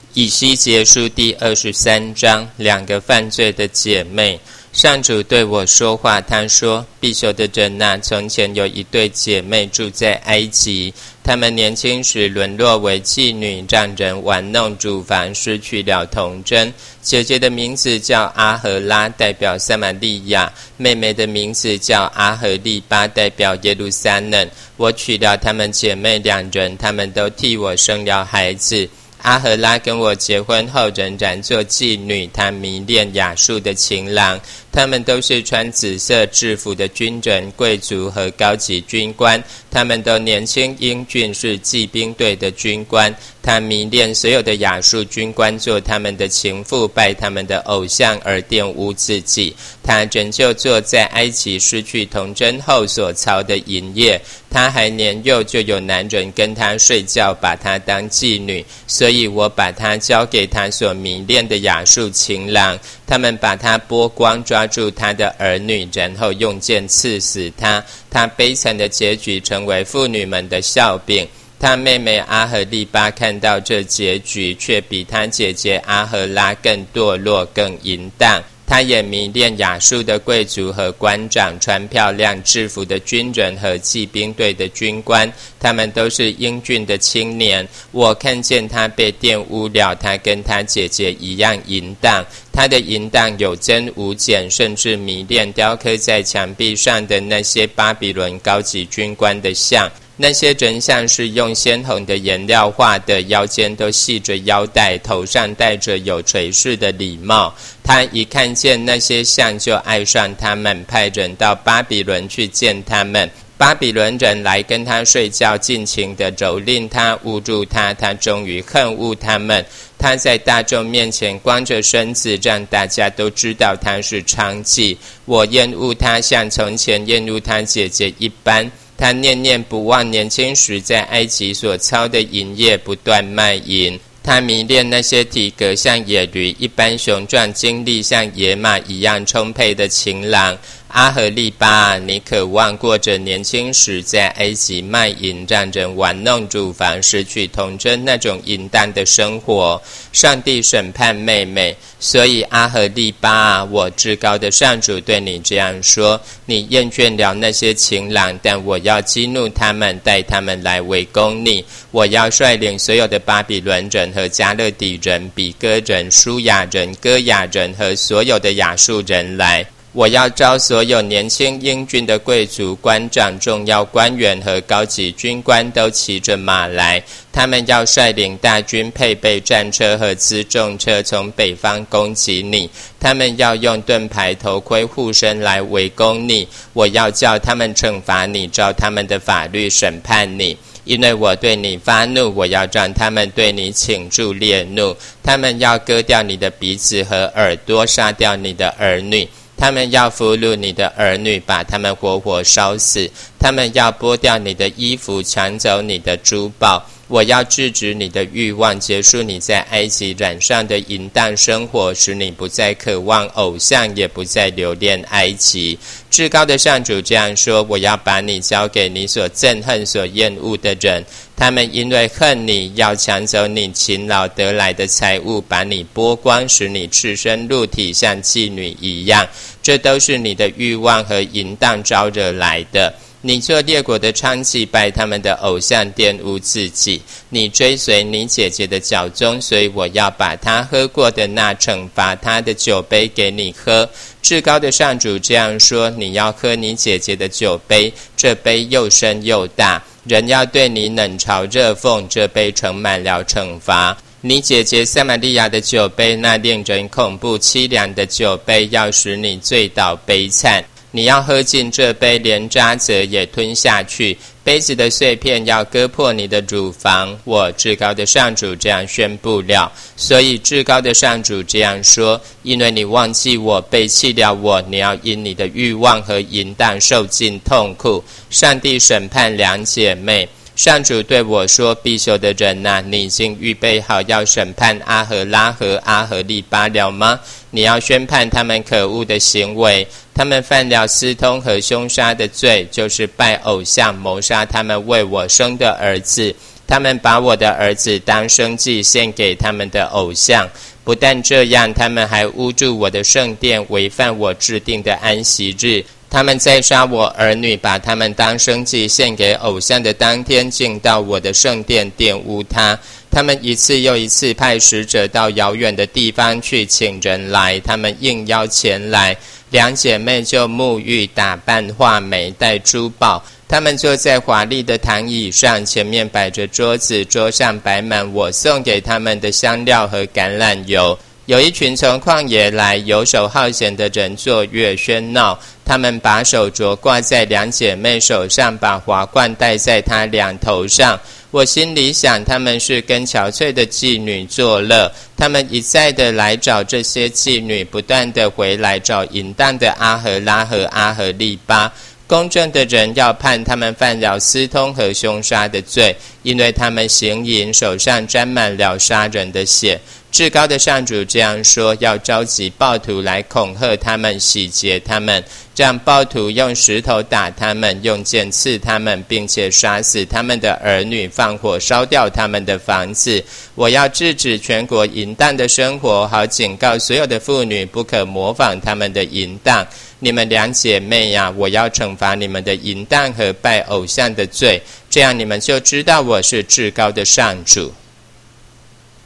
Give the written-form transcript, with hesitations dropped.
以西结书第23章，两个犯罪的姐妹。上主对我说话，他说：必修的人啊，从前有一对姐妹住在埃及，她们年轻时沦落为妓女，让人玩弄乳房，失去了童真。姐姐的名字叫阿荷拉，代表撒玛利亚；妹妹的名字叫阿荷利巴，代表耶路撒冷。我娶了她们姐妹两人，她们都替我生了孩子。阿荷拉跟我结婚后仍然做妓女，她迷恋亚述的情郎，他们都是穿紫色制服的军人、贵族和高级军官，他们都年轻英俊，是骑兵队的军官。他迷恋所有的亚述军官，做他们的情妇，拜他们的偶像而玷污自己。他仍旧做在埃及失去童真后所操的淫业。他还年幼，就有男人跟他睡觉，把他当妓女，所以我把他交给他所迷恋的亚述情郎。他们把他剥光，抓住他的儿女，然后用剑刺死他。他悲惨的结局成为妇女们的笑柄。他妹妹阿荷利巴看到这结局，却比他姐姐阿荷拉更堕落，更淫荡。他也迷恋亚述的贵族和官长，穿漂亮制服的军人和骑兵队的军官，他们都是英俊的青年。我看见他被玷污了，他跟他姐姐一样淫荡。他的淫荡有增无减，甚至迷恋雕刻在墙壁上的那些巴比伦高级军官的像。那些人像是用鲜红的颜料画的，腰间都系着腰带，头上戴着有垂饰的礼帽。他一看见那些像就爱上他们，派人到巴比伦去见他们。巴比伦人来跟他睡觉，尽情地蹂躏他，侮辱他，他终于恨恶他们。他在大众面前光着身子，让大家都知道他是娼妓。我厌恶他，像从前厌恶他姐姐一般。他念念不忘年轻时在埃及所操的淫业，不断卖淫。他迷恋那些体格像野驴一般雄壮，精力像野马一样充沛的情郎。阿荷利巴啊，你渴望过着年轻时在埃及卖淫，让人玩弄乳房，失去童真那种淫荡的生活。上帝审判妹妹，所以阿荷利巴啊，我至高的上主对你这样说：你厌倦了那些情郎，但我要激怒他们，带他们来围攻你。我要率领所有的巴比伦人和加勒底人、比哥人、舒亚人、歌亚人和所有的亚述人来。我要召所有年轻英俊的贵族、官长、重要官员和高级军官都骑着马来，他们要率领大军，配备战车和辎重车，从北方攻击你。他们要用盾牌、头盔、护身来围攻你。我要叫他们惩罚你，照他们的法律审判你。因为我对你发怒，我要让他们对你倾注烈怒。他们要割掉你的鼻子和耳朵，杀掉你的儿女。他们要俘虏你的儿女，把他们活活烧死。他们要剥掉你的衣服，抢走你的珠宝。我要制止你的欲望，结束你在埃及染上的淫荡生活，使你不再渴望偶像，也不再留恋埃及。至高的上主这样说：我要把你交给你所憎恨、所厌恶的人，他们因为恨你，要抢走你勤劳得来的财物，把你剥光，使你赤身露体，像妓女一样。这都是你的欲望和淫荡招惹来的。你做列国的娼妓，拜他们的偶像，玷污自己。你追随你姐姐的脚踪，所以我要把她喝过的那惩罚她的酒杯给你喝。至高的上主这样说：你要喝你姐姐的酒杯，这杯又深又大，人要对你冷嘲热讽，这杯盛满了惩罚。你姐姐撒玛利亚的酒杯，那令人恐怖凄凉的酒杯，要使你醉倒悲惨。你要喝尽这杯，连渣子也吞下去。杯子的碎片要割破你的乳房。我至高的上主这样宣布了。所以至高的上主这样说：因为你忘记我，背弃了我，你要因你的欲望和淫荡受尽痛苦。上帝审判两姐妹。上主对我说：必修的人啊，你已经预备好要审判阿荷拉和阿荷利巴了吗？你要宣判他们可恶的行为。他们犯了私通和凶杀的罪，就是拜偶像，谋杀他们为我生的儿子。 他们把我的儿子当生祭献给他们的偶像。不但这样，他们还污住我的圣殿，违反我制定的安息日。他们在杀我儿女，把他们当生祭献给偶像的当天，进到我的圣殿玷污它。他们一次又一次派使者到遥远的地方去请人来，他们应邀前来，两姐妹就沐浴、打扮、画眉、戴珠宝。他们坐在华丽的躺椅上，前面摆着桌子，桌上摆满我送给他们的香料和橄榄油。有一群从旷野来游手好闲的人作乐喧闹，他们把手镯挂在两姐妹手上，把华冠戴在她两头上。我心里想，他们是跟憔悴的妓女作乐。他们一再的来找这些妓女，不断的回来找淫荡的阿荷拉和阿荷利巴。公正的人要判他们犯了私通和凶杀的罪，因为他们行淫，手上沾满了杀人的血。至高的上主这样说，要召集暴徒来恐吓他们，洗劫他们，让暴徒用石头打他们，用剑刺他们，并且杀死他们的儿女，放火烧掉他们的房子。我要制止全国淫荡的生活，好警告所有的妇女不可模仿他们的淫荡。你们两姐妹呀，我要惩罚你们的淫荡和拜偶像的罪，这样你们就知道我是至高的上主。